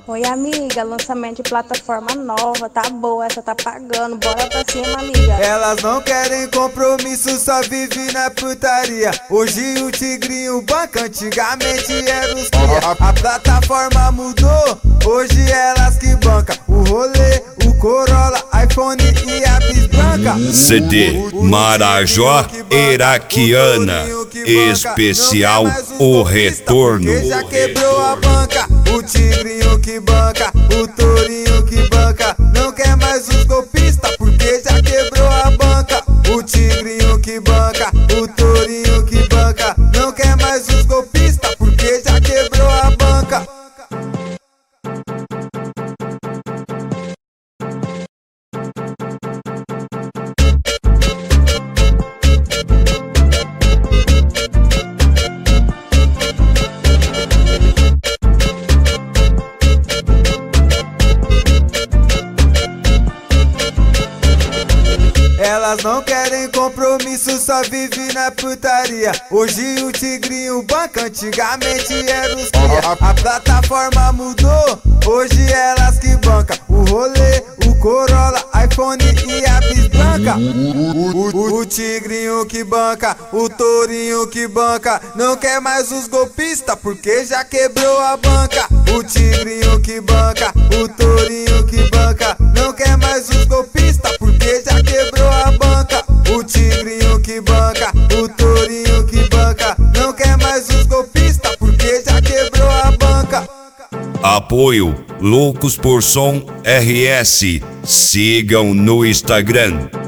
Oi amiga, lançamento de plataforma nova, tá boa, essa tá pagando, bora pra cima amiga. Elas não querem compromisso, só vive na putaria. Hoje o tigrinho banca, antigamente era os cria. A plataforma mudou, hoje elas que banca. O rolê, o Corolla, iPhone e a Bis Branca. CD Marajó Iraquiana, especial O Retorno. Já quebrou a banca, o tigrinho que banca, o tourinho que banca. Não quer mais os golpistas porque já quebrou a banca. O tigrinho que banca, o tourinho que banca. Não quer mais os golpistas porque já quebrou a banca. Elas não querem compromisso, só vive na putaria. Hoje o tigrinho banca, antigamente era os cria. A plataforma mudou, hoje elas que banca. O rolê, o Corolla, iPhone e a Bis Branca. O tigrinho que banca, o tourinho que banca. Não quer mais os golpistas porque já quebrou a banca. O tigrinho que banca, o tourinho que banca. Não quer mais os golpistas porque já quebrou a banca. O tigrinho que banca, o tourinho que banca. Não quer mais os golpistas porque já quebrou a banca. Apoio Loucos por Som RS. Sigam no Instagram.